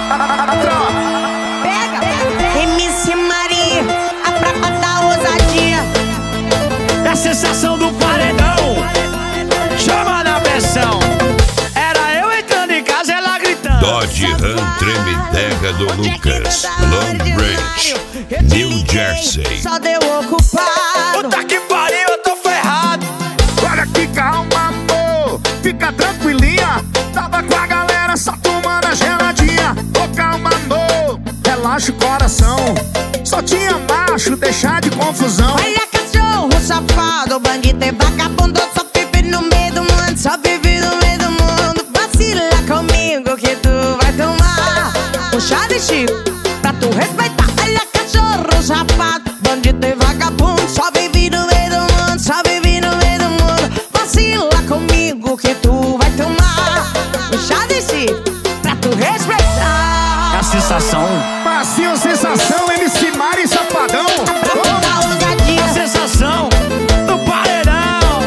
Pega, MC Maria, a prata da ousadia. É a sensação do paredão, chama na pressão. Era eu entrando em casa, ela gritando. Dodge Ram Treme Terra do Lucas, Long Branch, New Jersey. Só deu ocupado. Puta que pariu, eu tô ferrado. Olha que calma, amor, fica tranquilinha. Tava com a galera só tomando a geladinha. Ô calma, amor, relaxa o coração. Só tinha macho, deixar de confusão. Olha cachorro safado, bandido e vagabundo. Só vive no meio do mundo, só vive no meio do mundo. Vacila comigo que tu vai tomar um chá de chifre pra tu respeitar. Olha cachorro safado, bandido e vagabundo. Só vive no meio do mundo, só vive no meio do mundo. Vacila comigo que tu vai tomar um chá de chifre pra tu respeitar. É a sensação, Passinho, sensação, MC Mari Safadão. Da ousadia. a sensação do paredão.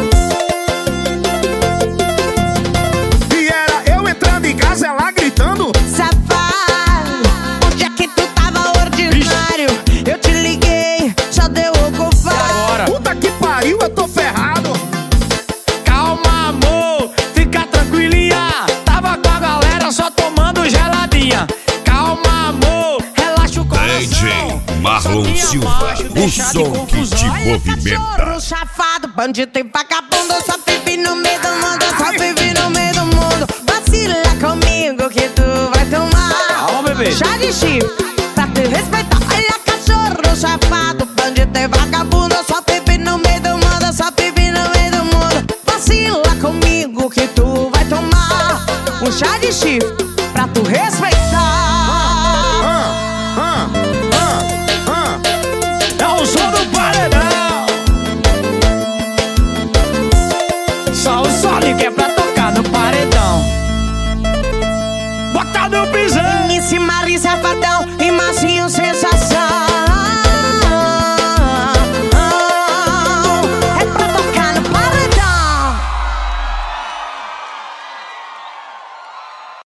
E era eu entrando em casa, ela gritando. Safado, onde é que tu tava ordinário? Eu te liguei, só deu ocupado. Agora, Puta que pariu, eu tô ferrado. calma amor, fica tranquilinha. Tava com a galera só tomando geladinha. Calma amor, relaxa o coração. DJ Marlon Só tinha Silva, macho, o deixar de som que te confusão. movimenta. Cachorro safado, bandido e vagabundo. Só vive no meio do mundo, só vive no meio do mundo. Vacila comigo que tu vai tomar Calma, bebê. chá de chifre pra te respeitar. Olha cachorro safado, bandido e vagabundo. Só vive no meio do mundo, só vive no meio do mundo. Vacila comigo que tu vai tomar um chá de chifre pra tu respeitar. É o som do paredão. Só o Sonic que é pra tocar no paredão. Bota no pisão. MC Mari Safadão,